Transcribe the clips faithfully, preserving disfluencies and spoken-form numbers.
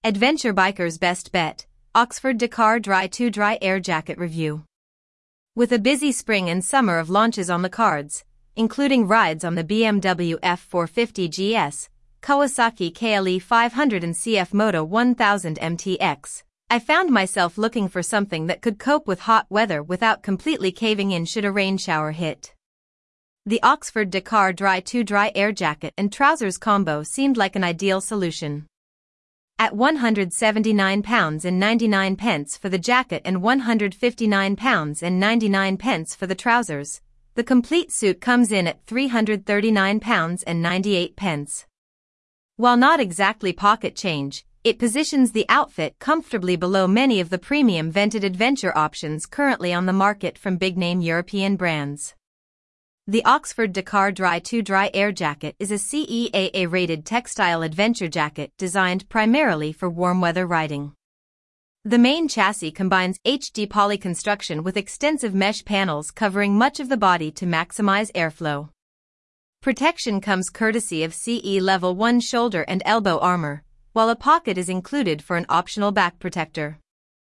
Adventure Biker's Best Bet, Oxford Dakar Dry to Dry Air Jacket Review. With a busy spring and summer of launches on the cards, including rides on the B M W F four fifty G S, Kawasaki K L E five hundred and C F Moto one thousand M T X, I found myself looking for something that could cope with hot weather without completely caving in should a rain shower hit. The Oxford Dakar Dry to Dry Air Jacket and Trousers combo seemed like an ideal solution. At one hundred seventy-nine pounds ninety-nine for the jacket and one hundred fifty-nine pounds ninety-nine for the trousers, the complete suit comes in at three hundred thirty-nine pounds ninety-eight. While not exactly pocket change, it positions the outfit comfortably below many of the premium vented adventure options currently on the market from big-name European brands. The Oxford Dakar Dry to Dry Air Jacket is a C E A A-rated textile adventure jacket designed primarily for warm weather riding. The main chassis combines H D poly construction with extensive mesh panels covering much of the body to maximize airflow. Protection comes courtesy of C E Level one shoulder and elbow armor, while a pocket is included for an optional back protector.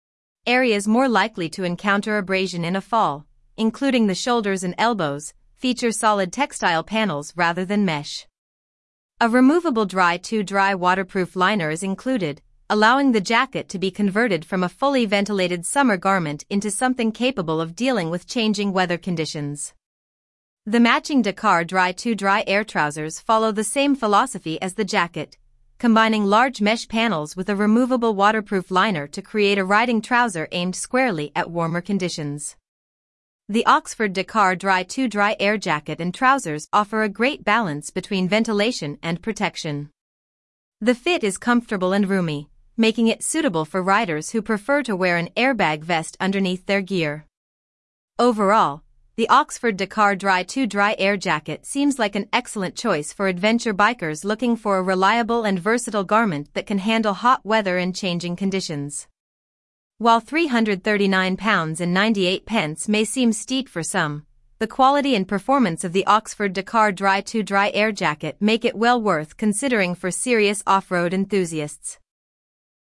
Areas more likely to encounter abrasion in a fall, including the shoulders and elbows, feature solid textile panels rather than mesh. A removable dry to dry waterproof liner is included, allowing the jacket to be converted from a fully ventilated summer garment into something capable of dealing with changing weather conditions. The matching Dakar Dry to Dry Air trousers follow the same philosophy as the jacket, combining large mesh panels with a removable waterproof liner to create a riding trouser aimed squarely at warmer conditions. The Oxford Dakar Dry to Dry Air Jacket and Trousers offer a great balance between ventilation and protection. The fit is comfortable and roomy, making it suitable for riders who prefer to wear an airbag vest underneath their gear. Overall, the Oxford Dakar Dry to Dry Air Jacket seems like an excellent choice for adventure bikers looking for a reliable and versatile garment that can handle hot weather and changing conditions. While three hundred thirty-nine pounds ninety-eight may seem steep for some, the quality and performance of the Oxford Dakar Dry to Dry Air Jacket make it well worth considering for serious off-road enthusiasts.